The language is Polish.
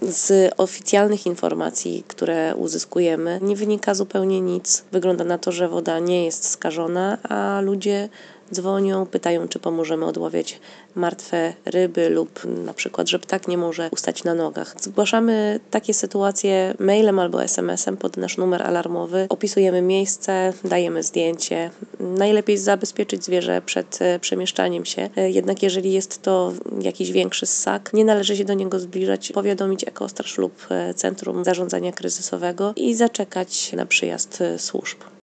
Z oficjalnych informacji, które uzyskujemy, nie wynika zupełnie nic. Wygląda na to, że woda nie jest skażona, a ludzie dzwonią, pytają, czy pomożemy odławiać martwe ryby lub na przykład, że ptak nie może ustać na nogach. Zgłaszamy takie sytuacje mailem albo SMS-em pod nasz numer alarmowy. Opisujemy miejsce, dajemy zdjęcie. Najlepiej zabezpieczyć zwierzę przed przemieszczaniem się. Jednak jeżeli jest to jakiś większy ssak, nie należy się do niego zbliżać, powiadomić ekostraż lub Centrum Zarządzania Kryzysowego i zaczekać na przyjazd służb.